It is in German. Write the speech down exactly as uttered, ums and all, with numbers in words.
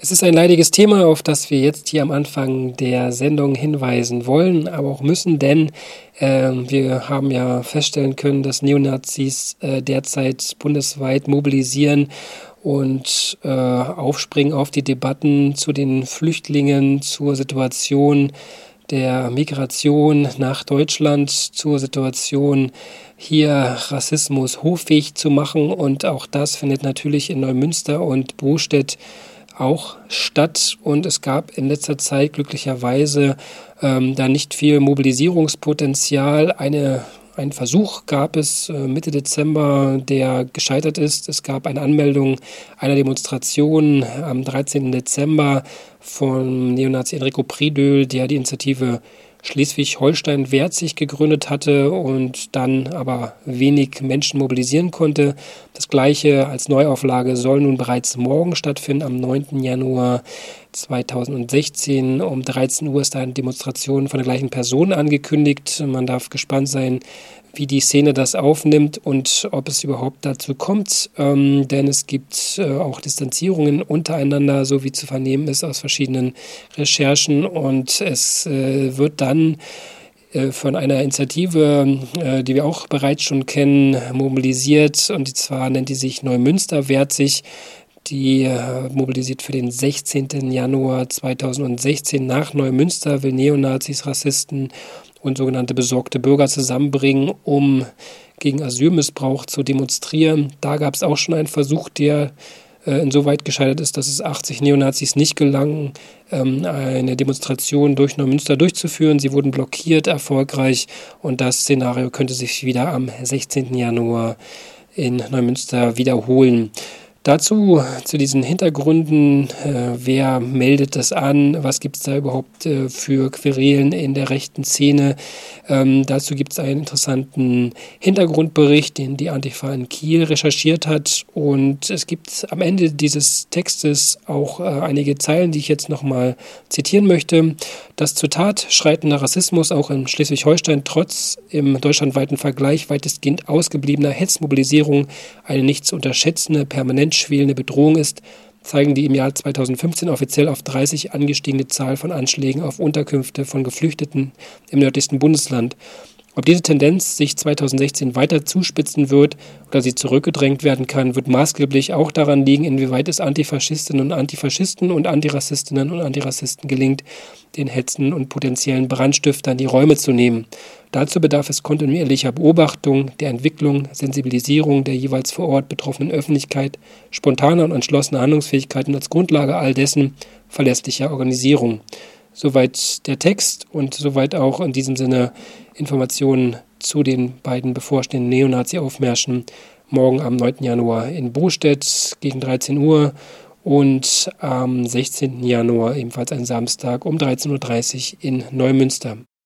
Es ist ein leidiges Thema, auf das wir jetzt hier am Anfang der Sendung hinweisen wollen, aber auch müssen, denn äh, wir haben ja feststellen können, dass Neonazis äh, derzeit bundesweit mobilisieren und äh, aufspringen auf die Debatten zu den Flüchtlingen, zur Situation der Migration nach Deutschland, zur Situation hier Rassismus hoffähig zu machen, und auch das findet natürlich in Neumünster und Bostedt auch statt, und es gab in letzter Zeit glücklicherweise ähm, da nicht viel Mobilisierungspotenzial. Eine, einen Versuch gab es äh, Mitte Dezember, der gescheitert ist. Es gab eine Anmeldung einer Demonstration am dreizehnten Dezember von Neonazi Enrico Priedel, der die Initiative Schleswig-Holstein wehrt sich gegründet hatte und dann aber wenig Menschen mobilisieren konnte. Das Gleiche als Neuauflage soll nun bereits morgen stattfinden, am neunten Januar zweitausendsechzehn. Um dreizehn Uhr ist da eine Demonstration von der gleichen Person angekündigt. Man darf gespannt sein, wie die Szene das aufnimmt und ob es überhaupt dazu kommt, ähm, denn es gibt äh, auch Distanzierungen untereinander, so wie zu vernehmen ist aus verschiedenen Recherchen, und es äh, wird dann äh, von einer Initiative, äh, die wir auch bereits schon kennen, mobilisiert, und zwar nennt die sich Neumünster wehrt sich. Die äh, mobilisiert für den sechzehnten Januar zweitausendsechzehn nach Neumünster, will Neonazis, Rassisten und sogenannte besorgte Bürger zusammenbringen, um gegen Asylmissbrauch zu demonstrieren. Da gab es auch schon einen Versuch, der äh, insoweit gescheitert ist, dass es achtzig Neonazis nicht gelang, ähm, eine Demonstration durch Neumünster durchzuführen. Sie wurden blockiert, erfolgreich, und das Szenario könnte sich wieder am sechzehnten Januar in Neumünster wiederholen. Dazu, zu diesen Hintergründen, äh, wer meldet das an, was gibt es da überhaupt äh, für Querelen in der rechten Szene. Ähm, dazu gibt es einen interessanten Hintergrundbericht, den die Antifa in Kiel recherchiert hat, und es gibt am Ende dieses Textes auch äh, einige Zeilen, die ich jetzt nochmal zitieren möchte. Das Zitat: schreitender Rassismus auch in Schleswig-Holstein trotz im deutschlandweiten Vergleich weitestgehend ausgebliebener Hetzmobilisierung eine nicht zu unterschätzende, permanent schwelende Bedrohung ist, zeigen die im Jahr zweitausendfünfzehn offiziell auf dreißig angestiegene Zahl von Anschlägen auf Unterkünfte von Geflüchteten im nördlichsten Bundesland. Ob diese Tendenz sich zweitausendsechzehn weiter zuspitzen wird oder sie zurückgedrängt werden kann, wird maßgeblich auch daran liegen, inwieweit es Antifaschistinnen und Antifaschisten und Antirassistinnen und Antirassisten gelingt, den Hetzen und potenziellen Brandstiftern die Räume zu nehmen. Dazu bedarf es kontinuierlicher Beobachtung, der Entwicklung, Sensibilisierung der jeweils vor Ort betroffenen Öffentlichkeit, spontaner und entschlossener Handlungsfähigkeit und als Grundlage all dessen verlässlicher Organisierung. Soweit der Text und soweit auch in diesem Sinne Informationen zu den beiden bevorstehenden Neonazi-Aufmärschen morgen am neunten Januar in Bostedt gegen dreizehn Uhr und am sechzehnten Januar, ebenfalls ein Samstag, um dreizehn Uhr dreißig in Neumünster.